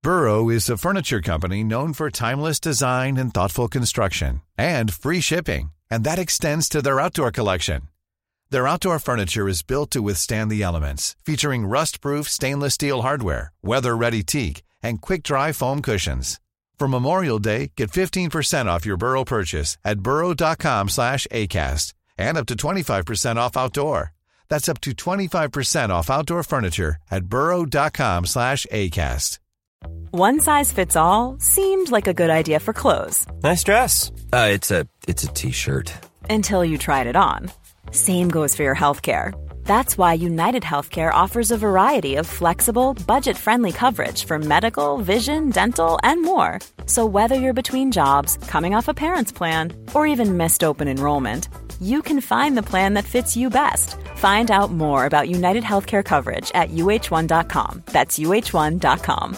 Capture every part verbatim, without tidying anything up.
Burrow is a furniture company known for timeless design and thoughtful construction, and free shipping, and that extends to their outdoor collection. Their outdoor furniture is built to withstand the elements, featuring rust-proof stainless steel hardware, weather-ready teak, and quick-dry foam cushions. For Memorial Day, get fifteen percent off your Burrow purchase at burrow.com slash ACAST and up to twenty-five percent off outdoor. That's up to twenty-five percent off outdoor furniture at burrow.com slash ACAST. One size fits all seemed like a good idea for clothes. Nice dress. Uh, it's a it's a t-shirt. Until you tried it on. Same goes for your healthcare. That's why United Healthcare offers a variety of flexible, budget-friendly coverage for medical, vision, dental, and more. So whether you're between jobs, coming off a parent's plan, or even missed open enrollment, you can find the plan that fits you best. Find out more about United Healthcare coverage at U H one dot com. That's U H one dot com.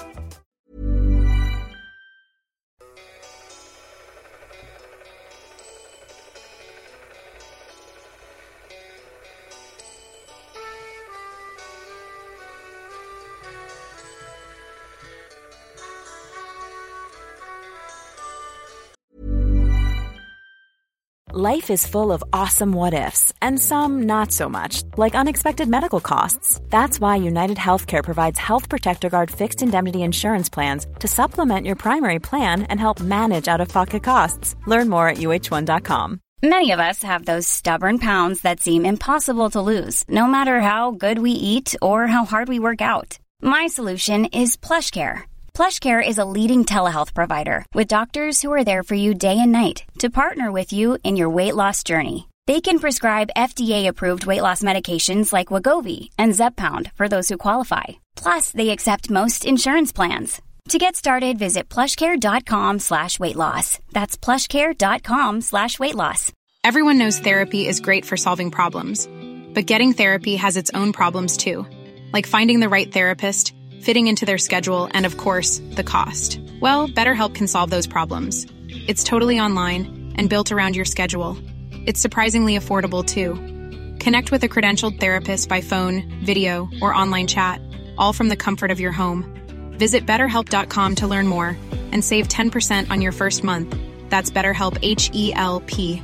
Life is full of awesome what-ifs, and some not so much, like unexpected medical costs. That's why United Healthcare provides Health Protector Guard fixed indemnity insurance plans to supplement your primary plan and help manage out-of-pocket costs. Learn more at U H one dot com. Many of us have those stubborn pounds that seem impossible to lose, no matter how good we eat or how hard we work out. My solution is PlushCare. PlushCare is a leading telehealth provider with doctors who are there for you day and night to partner with you in your weight loss journey. They can prescribe F D A-approved weight loss medications like Wegovy and Zepbound for those who qualify. Plus, they accept most insurance plans. To get started, visit plushcare.com slash weight loss. That's plushcare.com slash weight loss. Everyone knows therapy is great for solving problems, but getting therapy has its own problems too, like finding the right therapist, fitting into their schedule, and of course, the cost. Well, BetterHelp can solve those problems. It's totally online and built around your schedule. It's surprisingly affordable too. Connect with a credentialed therapist by phone, video, or online chat, all from the comfort of your home. Visit better help dot com to learn more and save ten percent on your first month. That's BetterHelp, H E L P.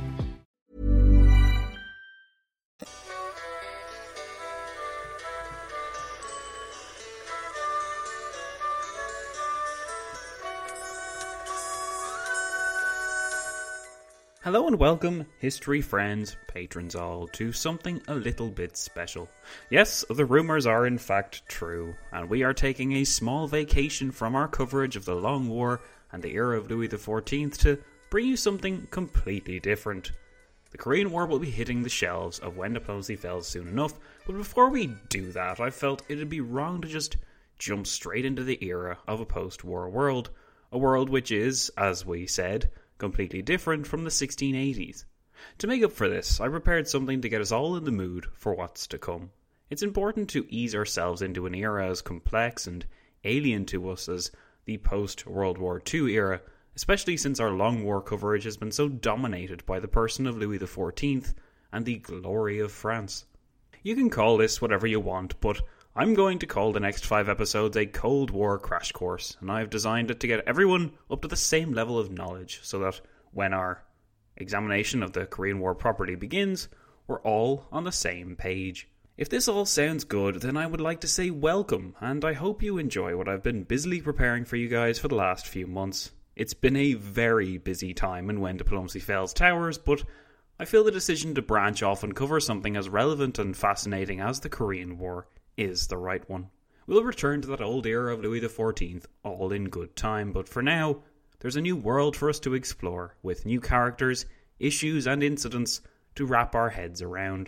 Hello and welcome, history friends, patrons all, to something a little bit special. Yes, the rumours are in fact true, and we are taking a small vacation from our coverage of the Long War and the era of Louis the fourteenth to bring you something completely different. The Korean War will be hitting the shelves of When Diplomacy Fails soon enough, but before we do that, I felt it'd be wrong to just jump straight into the era of a post-war world, a world which is, as we said, completely different from the sixteen eighties. To make up for this, I prepared something to get us all in the mood for what's to come. It's important to ease ourselves into an era as complex and alien to us as the post-World War Two era, especially since our long war coverage has been so dominated by the person of Louis the fourteenth and the glory of France. You can call this whatever you want, but I'm going to call the next five episodes a Cold War crash course, and I've designed it to get everyone up to the same level of knowledge so that when our examination of the Korean War properly begins, we're all on the same page. If this all sounds good, then I would like to say welcome, and I hope you enjoy what I've been busily preparing for you guys for the last few months. It's been a very busy time in When Diplomacy Fails Towers, but I feel the decision to branch off and cover something as relevant and fascinating as the Korean War is the right one. We'll return to that old era of Louis the fourteenth all in good time, but for now, there's a new world for us to explore, with new characters, issues and incidents to wrap our heads around.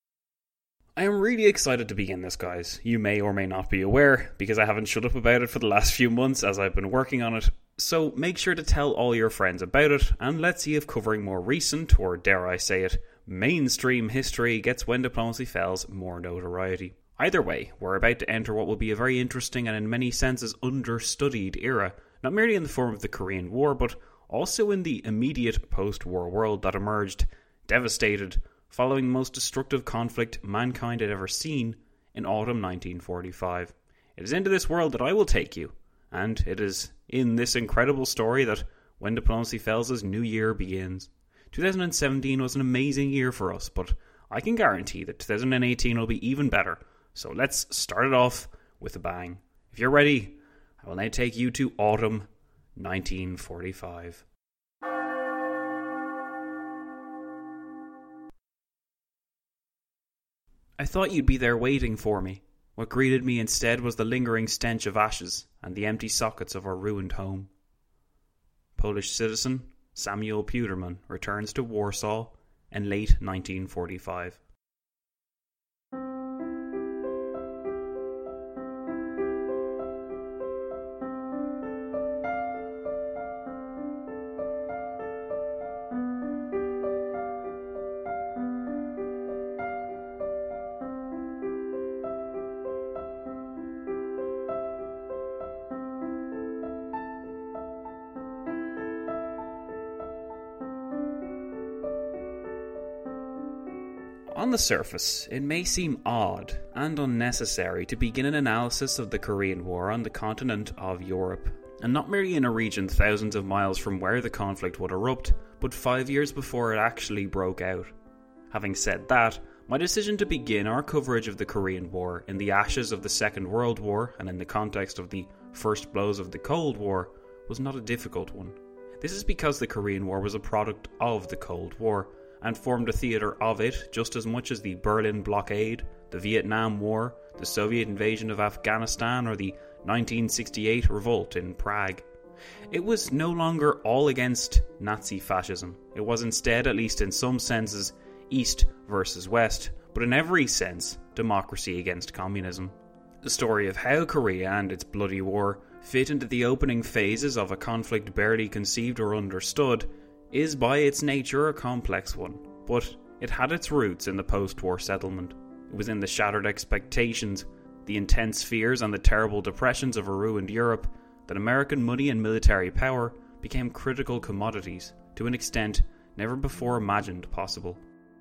I am really excited to begin this, guys. You may or may not be aware, because I haven't shut up about it for the last few months as I've been working on it, so make sure to tell all your friends about it, and let's see if covering more recent, or dare I say it, mainstream history gets When Diplomacy Fails more notoriety. Either way, we're about to enter what will be a very interesting and in many senses understudied era, not merely in the form of the Korean War, but also in the immediate post-war world that emerged, devastated, following the most destructive conflict mankind had ever seen in autumn nineteen forty-five. It is into this world that I will take you, And it is in this incredible story that When Diplomacy Fails' new year begins. twenty seventeen was an amazing year for us, but I can guarantee that twenty eighteen will be even better. So let's start it off with a bang. If you're ready, I will now take you to autumn nineteen forty-five. I thought you'd be there waiting for me. What greeted me instead was the lingering stench of ashes and the empty sockets of our ruined home. Polish citizen Samuel Puderman returns to Warsaw in late nineteen forty-five. On the surface, it may seem odd and unnecessary to begin an analysis of the Korean War on the continent of Europe, and not merely in a region thousands of miles from where the conflict would erupt, but five years before it actually broke out. Having said that, my decision to begin our coverage of the Korean War in the ashes of the Second World War and in the context of the first blows of the Cold War was not a difficult one. This is because the Korean War was a product of the Cold War, and formed a theatre of it just as much as the Berlin blockade, the Vietnam War, the Soviet invasion of Afghanistan, or the nineteen sixty-eight revolt in Prague. It was no longer all against Nazi fascism. It was instead, at least in some senses, East versus West, but in every sense, democracy against communism. The story of how Korea and its bloody war fit into the opening phases of a conflict barely conceived or understood is by its nature a complex one, but it had its roots in the post-war settlement. It was in the shattered expectations, the intense fears and the terrible depressions of a ruined Europe that American money and military power became critical commodities to an extent never before imagined possible.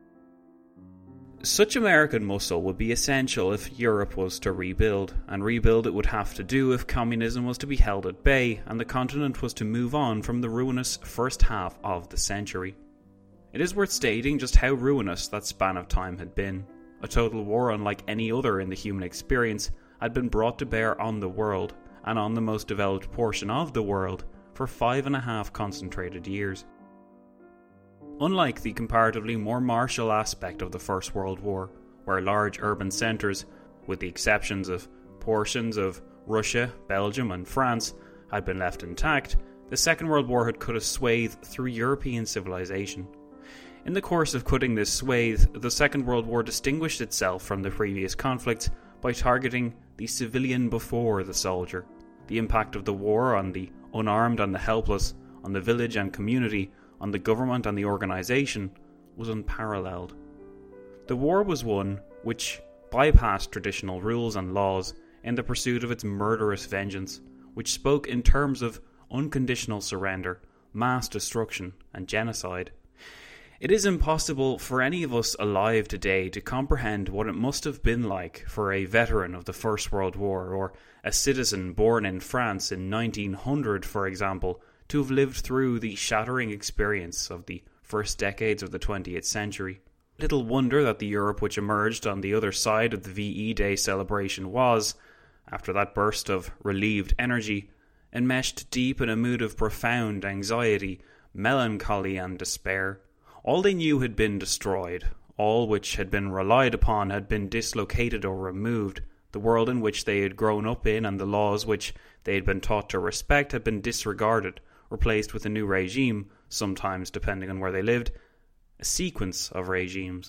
Such American muscle would be essential if Europe was to rebuild, and rebuild it would have to do if communism was to be held at bay and the continent was to move on from the ruinous first half of the century. It is worth stating just how ruinous that span of time had been. A total war unlike any other in the human experience had been brought to bear on the world, and on the most developed portion of the world, for five and a half concentrated years. Unlike the comparatively more martial aspect of the First World War, where large urban centres, with the exceptions of portions of Russia, Belgium and France, had been left intact, the Second World War had cut a swathe through European civilization. In the course of cutting this swathe, the Second World War distinguished itself from the previous conflicts by targeting the civilian before the soldier. The impact of the war on the unarmed and the helpless, on the village and community, on the government and the organisation, was unparalleled. The war was one which bypassed traditional rules and laws in the pursuit of its murderous vengeance, which spoke in terms of unconditional surrender, mass destruction and genocide. It is impossible for any of us alive today to comprehend what it must have been like for a veteran of the First World War, or a citizen born in France in nineteen hundred, for example, to have lived through the shattering experience of the first decades of the twentieth century. Little wonder that the Europe which emerged on the other side of the V E Day celebration was, after that burst of relieved energy, enmeshed deep in a mood of profound anxiety, melancholy and despair. All they knew had been destroyed. All which had been relied upon had been dislocated or removed. The world in which they had grown up in and the laws which they had been taught to respect had been disregarded, replaced with a new regime, sometimes, depending on where they lived, a sequence of regimes.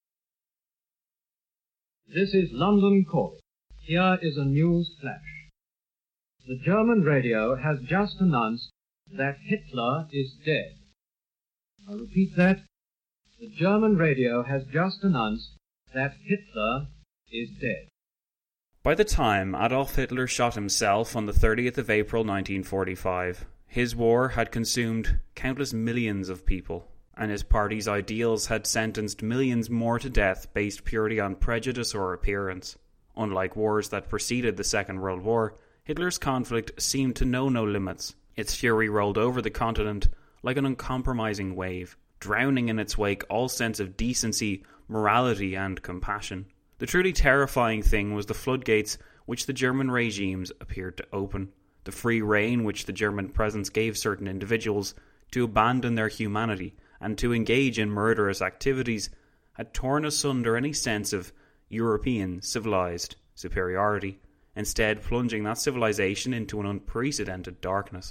This is London Calling. Here is a news flash. The German radio has just announced that Hitler is dead. I repeat that. The German radio has just announced that Hitler is dead. By the time Adolf Hitler shot himself on the thirtieth of April nineteen forty-five, his war had consumed countless millions of people, and his party's ideals had sentenced millions more to death based purely on prejudice or appearance. Unlike wars that preceded the Second World War, Hitler's conflict seemed to know no limits. Its fury rolled over the continent like an uncompromising wave, drowning in its wake all sense of decency, morality and compassion. The truly terrifying thing was the floodgates which the German regimes appeared to open, the free rein which the German presence gave certain individuals to abandon their humanity and to engage in murderous activities, had torn asunder any sense of European civilized superiority, instead plunging that civilization into an unprecedented darkness.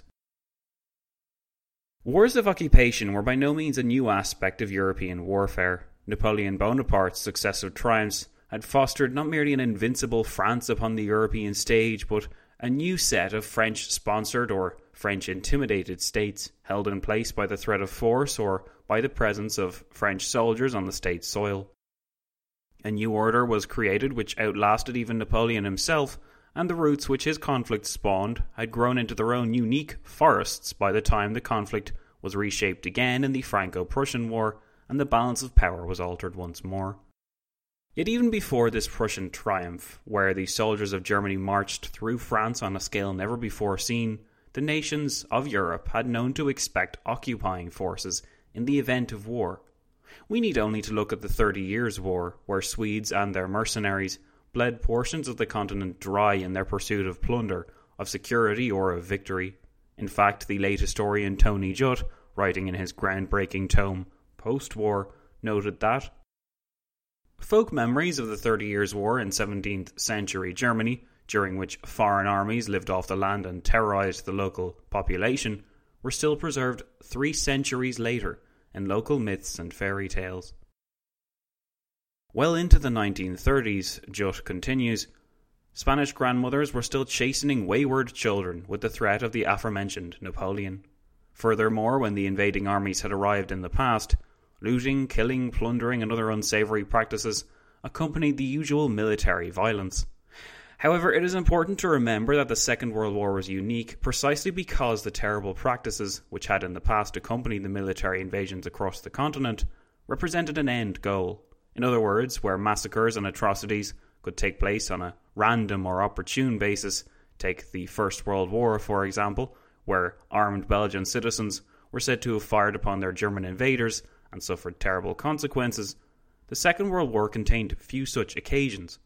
Wars of occupation were by no means a new aspect of European warfare. Napoleon Bonaparte's successive triumphs had fostered not merely an invincible France upon the European stage, but a new set of French-sponsored or French-intimidated states, held in place by the threat of force or by the presence of French soldiers on the state's soil. A new order was created which outlasted even Napoleon himself, and the roots which his conflict spawned had grown into their own unique forests by the time the conflict was reshaped again in the Franco-Prussian War and the balance of power was altered once more. Yet even before this Prussian triumph, where the soldiers of Germany marched through France on a scale never before seen, the nations of Europe had known to expect occupying forces in the event of war. We need only to look at the Thirty Years' War, where Swedes and their mercenaries bled portions of the continent dry in their pursuit of plunder, of security or of victory. In fact, the late historian Tony Judt, writing in his groundbreaking tome Post-War, noted that folk memories of the Thirty Years' War in seventeenth century Germany, during which foreign armies lived off the land and terrorized the local population, were still preserved three centuries later in local myths and fairy tales. Well into the nineteen thirties, Judt continues, Spanish grandmothers were still chastening wayward children with the threat of the aforementioned Napoleon. Furthermore, when the invading armies had arrived in the past, looting, killing, plundering and other unsavoury practices accompanied the usual military violence. However, it is important to remember that the Second World War was unique precisely because the terrible practices which had in the past accompanied the military invasions across the continent represented an end goal. In other words, where massacres and atrocities could take place on a random or opportune basis, take the First World War for example, where armed Belgian citizens were said to have fired upon their German invaders and suffered terrible consequences, the Second World War contained few such occasions.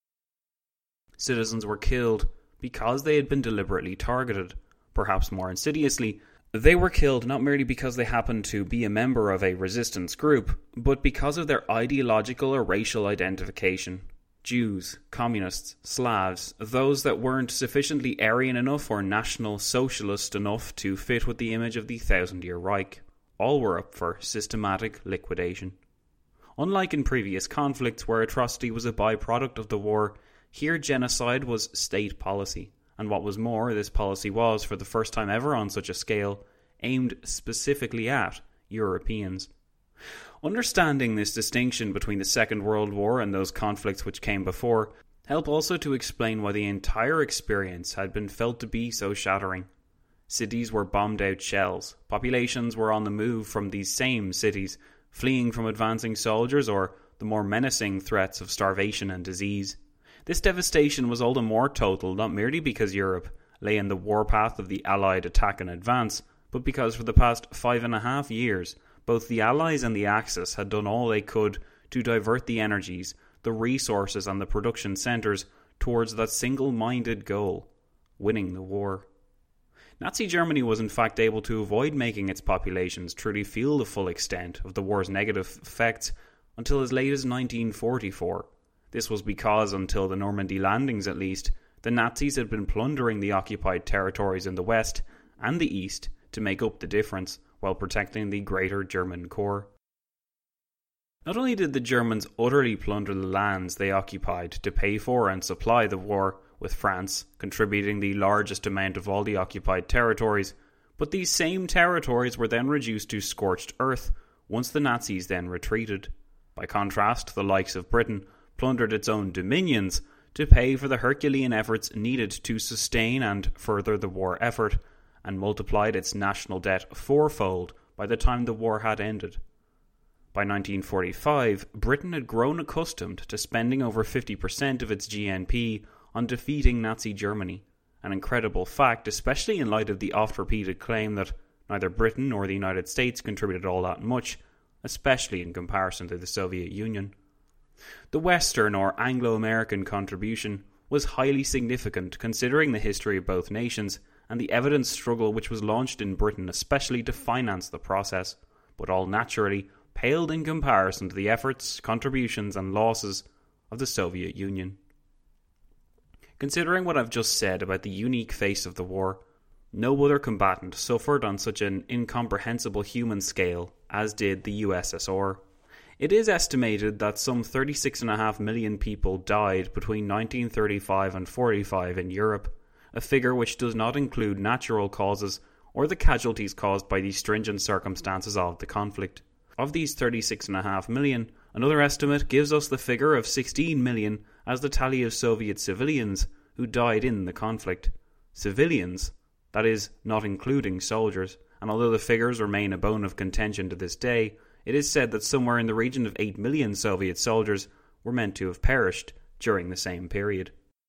Citizens were killed because they had been deliberately targeted. Perhaps more insidiously, they were killed not merely because they happened to be a member of a resistance group, but because of their ideological or racial identification. Jews, communists, Slavs, those that weren't sufficiently Aryan enough or National Socialist enough to fit with the image of the Thousand-Year Reich, all were up for systematic liquidation. Unlike in previous conflicts where atrocity was a byproduct of the war, here genocide was state policy, and what was more, this policy was, for the first time ever on such a scale, aimed specifically at Europeans. Understanding this distinction between the Second World War and those conflicts which came before help also to explain why the entire experience had been felt to be so shattering. Cities were bombed out shells, populations were on the move from these same cities, fleeing from advancing soldiers or the more menacing threats of starvation and disease. This devastation was all the more total not merely because Europe lay in the warpath of the Allied attack and advance, but because for the past five and a half years, both the Allies and the Axis had done all they could to divert the energies, the resources and the production centres towards that single-minded goal, winning the war. Nazi Germany was in fact able to avoid making its populations truly feel the full extent of the war's negative effects until as late as nineteen forty-four. This was because, until the Normandy landings at least, the Nazis had been plundering the occupied territories in the west and the east to make up the difference, while protecting the greater German core. Not only did the Germans utterly plunder the lands they occupied to pay for and supply the war, with France contributing the largest amount of all the occupied territories, but these same territories were then reduced to scorched earth once the Nazis then retreated. By contrast, the likes of Britain plundered its own dominions to pay for the Herculean efforts needed to sustain and further the war effort, and multiplied its national debt fourfold by the time the war had ended. By nineteen forty-five, Britain had grown accustomed to spending over fifty percent of its G N P on defeating Nazi Germany, an incredible fact, especially in light of the oft-repeated claim that neither Britain nor the United States contributed all that much, especially in comparison to the Soviet Union. The Western or Anglo-American contribution was highly significant considering the history of both nations and the evident struggle which was launched in Britain especially to finance the process, but all naturally paled in comparison to the efforts, contributions and losses of the Soviet Union. Considering what I've just said about the unique face of the war, no other combatant suffered on such an incomprehensible human scale as did the U S S R. It is estimated that some thirty-six point five million people died between nineteen thirty-five and forty-five in Europe, a figure which does not include natural causes or the casualties caused by the stringent circumstances of the conflict. Of these thirty-six point five million, another estimate gives us the figure of sixteen million as the tally of Soviet civilians who died in the conflict. Civilians, that is, not including soldiers, and although the figures remain a bone of contention to this day, it is said that somewhere in the region of eight million Soviet soldiers were meant to have perished during the same period.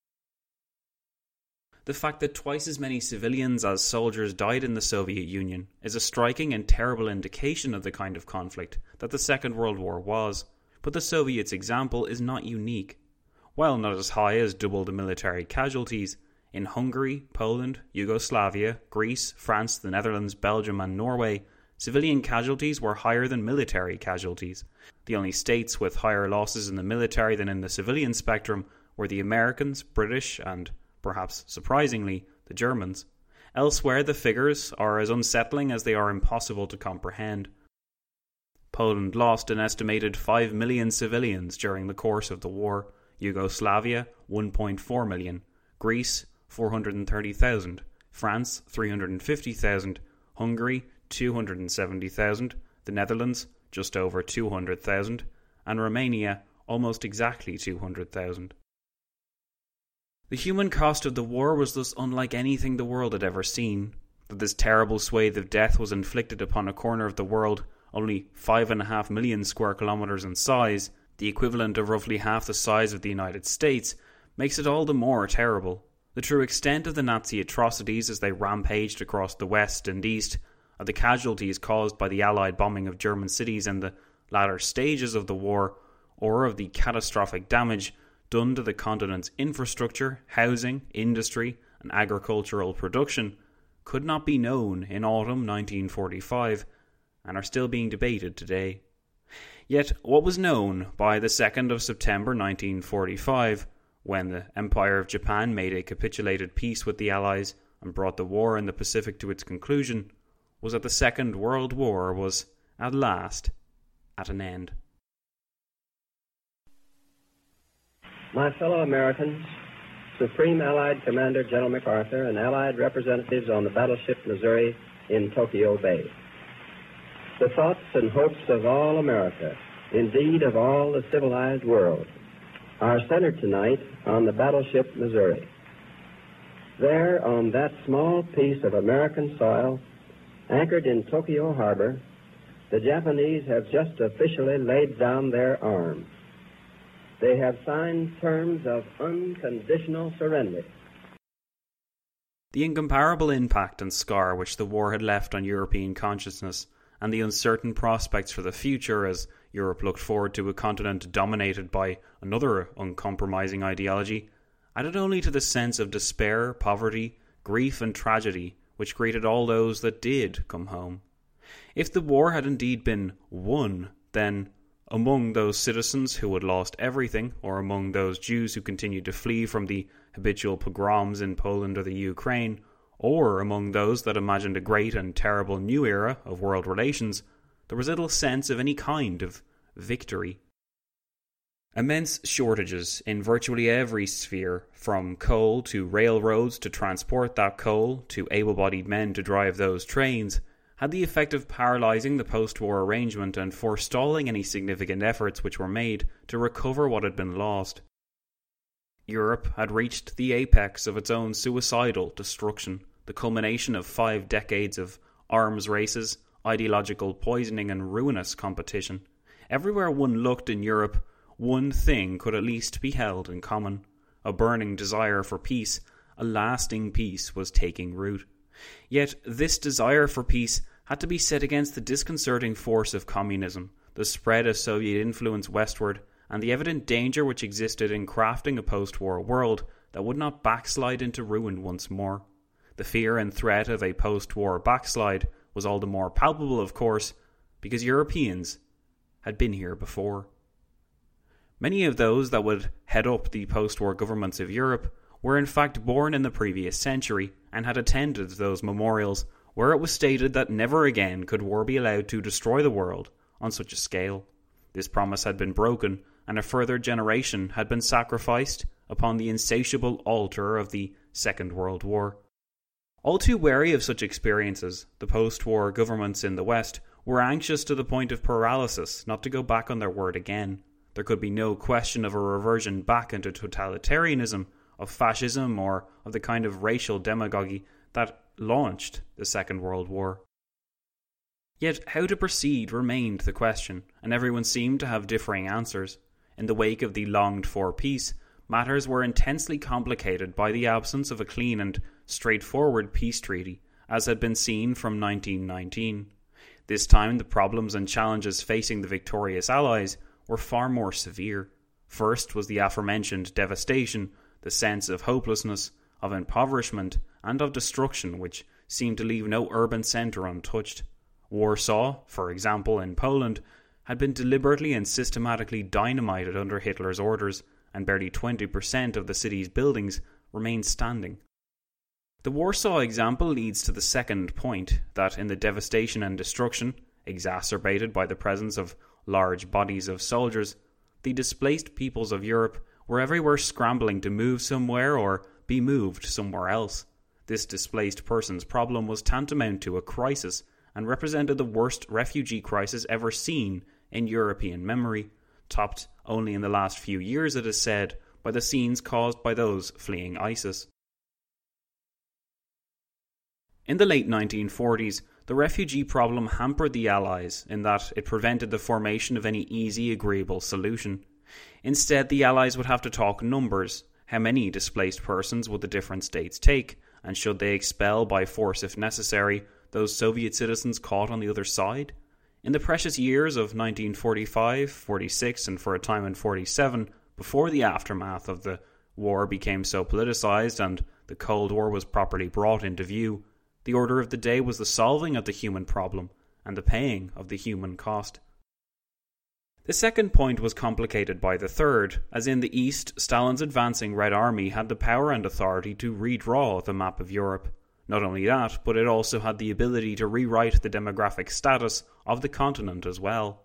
The fact that twice as many civilians as soldiers died in the Soviet Union is a striking and terrible indication of the kind of conflict that the Second World War was, but the Soviets' example is not unique. While not as high as double the military casualties, in Hungary, Poland, Yugoslavia, Greece, France, the Netherlands, Belgium and Norway, civilian casualties were higher than military casualties. The only states with higher losses in the military than in the civilian spectrum were the Americans, British and, perhaps surprisingly, the Germans. Elsewhere the figures are as unsettling as they are impossible to comprehend. Poland lost an estimated five million civilians during the course of the war, Yugoslavia one point four million, Greece four hundred thirty thousand, France three hundred fifty thousand, Hungary two hundred seventy thousand, the Netherlands just over two hundred thousand, and Romania almost exactly two hundred thousand. The human cost of the war was thus unlike anything the world had ever seen. That this terrible swathe of death was inflicted upon a corner of the world only five and a half million square kilometres in size, the equivalent of roughly half the size of the United States, makes it all the more terrible. The true extent of the Nazi atrocities as they rampaged across the west and east, of the casualties caused by the Allied bombing of German cities in the latter stages of the war, or of the catastrophic damage done to the continent's infrastructure, housing, industry and agricultural production, could not be known in autumn nineteen forty-five, and are still being debated today. Yet what was known by the second of September nineteen forty-five, when the Empire of Japan made a capitulated peace with the Allies and brought the war in the Pacific to its conclusion, was that the Second World War was, at last, at an end. My fellow Americans, Supreme Allied Commander General MacArthur and Allied representatives on the battleship Missouri in Tokyo Bay. The thoughts and hopes of all America, indeed of all the civilized world, are centered tonight on the battleship Missouri. There, on that small piece of American soil, anchored in Tokyo Harbor, the Japanese have just officially laid down their arms. They have signed terms of unconditional surrender. The incomparable impact and scar which the war had left on European consciousness, and the uncertain prospects for the future as Europe looked forward to a continent dominated by another uncompromising ideology, added only to the sense of despair, poverty, grief and tragedy which greeted all those that did come home. If the war had indeed been won, then among those citizens who had lost everything, or among those Jews who continued to flee from the habitual pogroms in Poland or the Ukraine, or among those that imagined a great and terrible new era of world relations, there was little sense of any kind of victory. Immense shortages in virtually every sphere, from coal to railroads to transport that coal, to able-bodied men to drive those trains, had the effect of paralysing the post-war arrangement and forestalling any significant efforts which were made to recover what had been lost. Europe had reached the apex of its own suicidal destruction, the culmination of five decades of arms races, ideological poisoning and ruinous competition. Everywhere one looked in Europe, one thing could at least be held in common: a burning desire for peace, a lasting peace was taking root. Yet this desire for peace had to be set against the disconcerting force of communism, the spread of Soviet influence westward, and the evident danger which existed in crafting a post-war world that would not backslide into ruin once more. The fear and threat of a post-war backslide was all the more palpable, of course, because Europeans had been here before. Many of those that would head up the post-war governments of Europe were in fact born in the previous century and had attended those memorials where it was stated that never again could war be allowed to destroy the world on such a scale. This promise had been broken, and a further generation had been sacrificed upon the insatiable altar of the Second World War. All too wary of such experiences, the post-war governments in the West were anxious to the point of paralysis not to go back on their word again. There could be no question of a reversion back into totalitarianism, of fascism, or of the kind of racial demagogy that launched the Second World War. Yet how to proceed remained the question, and everyone seemed to have differing answers. In the wake of the longed-for peace, matters were intensely complicated by the absence of a clean and straightforward peace treaty, as had been seen from nineteen nineteen. This time the problems and challenges facing the victorious Allies were far more severe. First was the aforementioned devastation, the sense of hopelessness, of impoverishment, and of destruction which seemed to leave no urban centre untouched. Warsaw, for example, in Poland, had been deliberately and systematically dynamited under Hitler's orders, and barely twenty percent of the city's buildings remained standing. The Warsaw example leads to the second point, that in the devastation and destruction, exacerbated by the presence of large bodies of soldiers, the displaced peoples of Europe were everywhere scrambling to move somewhere or be moved somewhere else. This displaced persons problem was tantamount to a crisis, and represented the worst refugee crisis ever seen in European memory, topped only in the last few years, it is said, by the scenes caused by those fleeing ISIS. In the late nineteen forties, the refugee problem hampered the Allies in that it prevented the formation of any easy, agreeable solution. Instead, the Allies would have to talk numbers. How many displaced persons would the different states take, and should they expel by force if necessary those Soviet citizens caught on the other side? In the precious years of nineteen forty-five, forty-six, and for a time in forty-seven, before the aftermath of the war became so politicised and the Cold War was properly brought into view, the order of the day was the solving of the human problem and the paying of the human cost. The second point was complicated by the third, as in the East, Stalin's advancing Red Army had the power and authority to redraw the map of Europe. Not only that, but it also had the ability to rewrite the demographic status of the continent as well.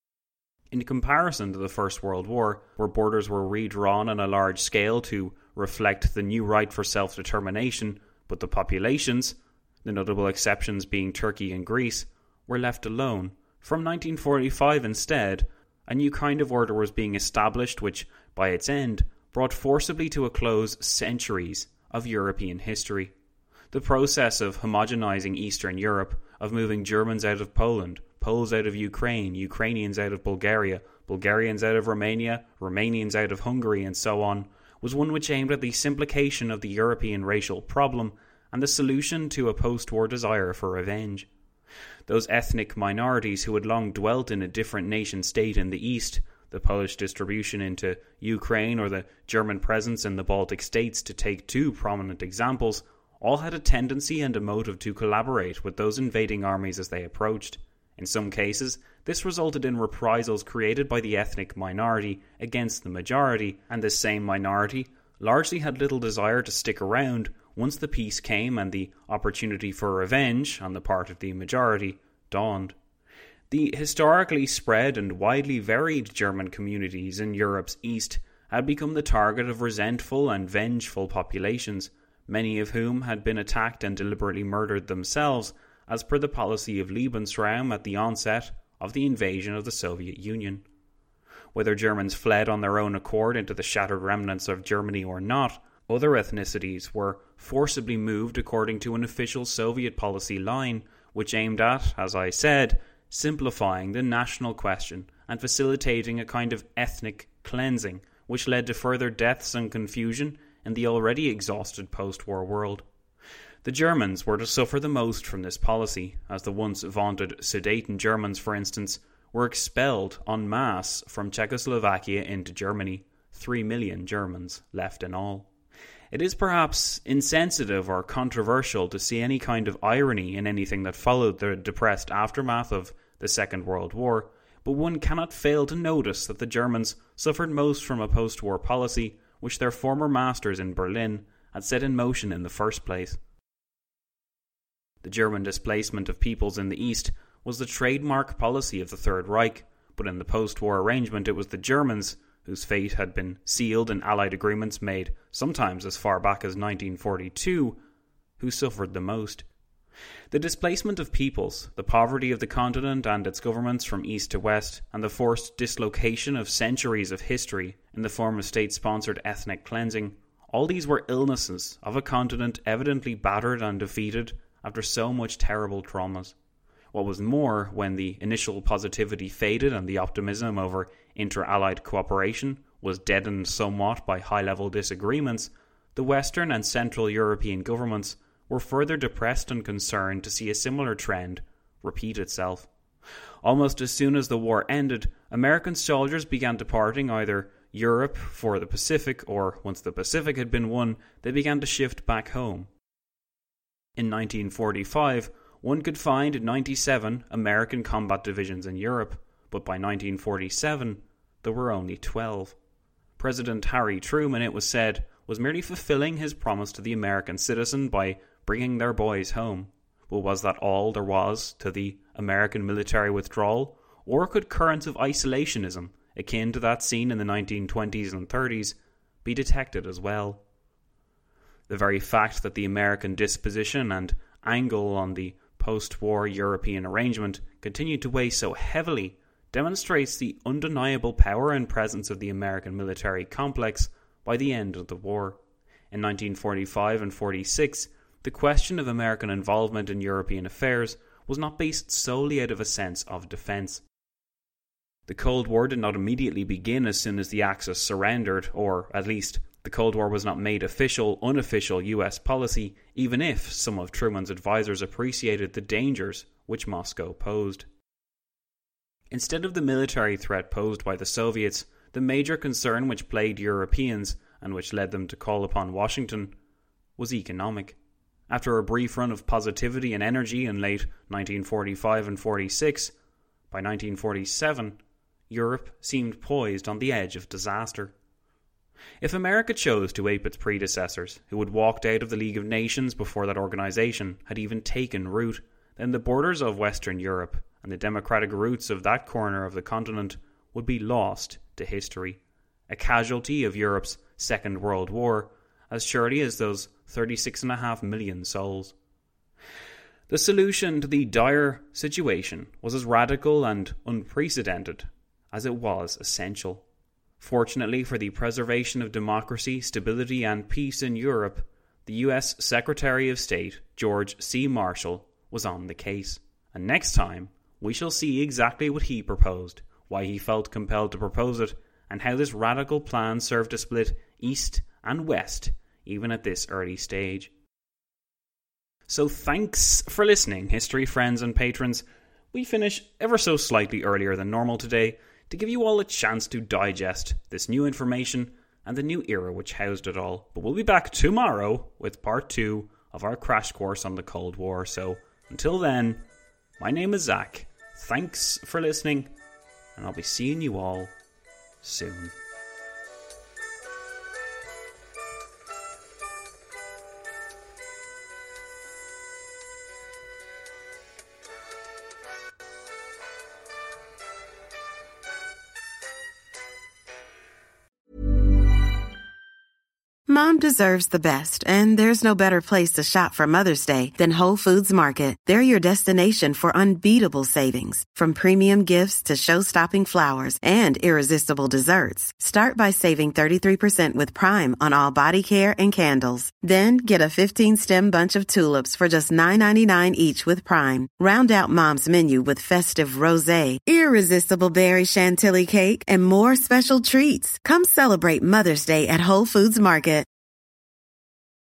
In comparison to the First World War, where borders were redrawn on a large scale to reflect the new right for self-determination, but the populations, the notable exceptions being Turkey and Greece, were left alone. From nineteen forty-five instead, a new kind of order was being established which, by its end, brought forcibly to a close centuries of European history. The process of homogenizing Eastern Europe, of moving Germans out of Poland, Poles out of Ukraine, Ukrainians out of Bulgaria, Bulgarians out of Romania, Romanians out of Hungary, and so on, was one which aimed at the simplification of the European racial problem and the solution to a post-war desire for revenge. Those ethnic minorities who had long dwelt in a different nation-state in the East, the Polish distribution into Ukraine or the German presence in the Baltic states, to take two prominent examples, all had a tendency and a motive to collaborate with those invading armies as they approached. In some cases, this resulted in reprisals created by the ethnic minority against the majority, and this same minority largely had little desire to stick around once the peace came and the opportunity for revenge on the part of the majority dawned. The historically spread and widely varied German communities in Europe's east had become the target of resentful and vengeful populations, many of whom had been attacked and deliberately murdered themselves as per the policy of Lebensraum at the onset of the invasion of the Soviet Union. Whether Germans fled on their own accord into the shattered remnants of Germany or not, other ethnicities were forcibly moved according to an official Soviet policy line, which aimed at, as I said, simplifying the national question and facilitating a kind of ethnic cleansing, which led to further deaths and confusion in the already exhausted post-war world. The Germans were to suffer the most from this policy, as the once vaunted Sudeten Germans, for instance, were expelled en masse from Czechoslovakia into Germany, three million Germans left in all. It is perhaps insensitive or controversial to see any kind of irony in anything that followed the depressed aftermath of the Second World War, but one cannot fail to notice that the Germans suffered most from a post-war policy which their former masters in Berlin had set in motion in the first place. The German displacement of peoples in the East was the trademark policy of the Third Reich, but in the post-war arrangement it was the Germans, whose fate had been sealed in Allied agreements made sometimes as far back as nineteen forty-two, who suffered the most. The displacement of peoples, the poverty of the continent and its governments from east to west, and the forced dislocation of centuries of history in the form of state-sponsored ethnic cleansing, all these were illnesses of a continent evidently battered and defeated after so much terrible traumas. What was more, when the initial positivity faded and the optimism over inter-allied cooperation was deadened somewhat by high-level disagreements, the Western and Central European governments were further depressed and concerned to see a similar trend repeat itself. Almost as soon as the war ended, American soldiers began departing either Europe for the Pacific, or once the Pacific had been won, they began to shift back home. In nineteen forty-five, one could find ninety-seven American combat divisions in Europe, but by nineteen forty-seven, there were only twelve. President Harry Truman, it was said, was merely fulfilling his promise to the American citizen by bringing their boys home. But was that all there was to the American military withdrawal, or could currents of isolationism, akin to that seen in the nineteen twenties and thirties, be detected as well? The very fact that the American disposition and angle on the post-war European arrangement continued to weigh so heavily demonstrates the undeniable power and presence of the American military complex by the end of the war. In nineteen forty-five and forty-six, the question of American involvement in European affairs was not based solely out of a sense of defence. The Cold War did not immediately begin as soon as the Axis surrendered, or at least the Cold War was not made official, unofficial U S policy, even if some of Truman's advisors appreciated the dangers which Moscow posed. Instead of the military threat posed by the Soviets, the major concern which plagued Europeans, and which led them to call upon Washington, was economic. After a brief run of positivity and energy in late nineteen forty-five and forty-six, by nineteen forty-seven, Europe seemed poised on the edge of disaster. If America chose to ape its predecessors, who had walked out of the League of Nations before that organisation had even taken root, then the borders of Western Europe and the democratic roots of that corner of the continent would be lost to history, a casualty of Europe's Second World War, as surely as those thirty-six and a half million souls. The solution to the dire situation was as radical and unprecedented as it was essential. Fortunately for the preservation of democracy, stability and peace in Europe, the U S Secretary of State, George C. Marshall, was on the case. And next time, we shall see exactly what he proposed, why he felt compelled to propose it, and how this radical plan served to split East and West, even at this early stage. So thanks for listening, history friends and patrons. We finish ever so slightly earlier than normal today, to give you all a chance to digest this new information and the new era which housed it all. But we'll be back tomorrow with part two of our crash course on the Cold War. So until then, my name is Zach. Thanks for listening, and I'll be seeing you all soon. Mom deserves the best, and there's no better place to shop for Mother's Day than Whole Foods Market. They're your destination for unbeatable savings, from premium gifts to show-stopping flowers and irresistible desserts. Start by saving thirty-three percent with Prime on all body care and candles. Then get a fifteen-stem bunch of tulips for just nine ninety-nine each with Prime. Round out Mom's menu with festive rosé, irresistible berry chantilly cake, and more special treats. Come celebrate Mother's Day at Whole Foods Market.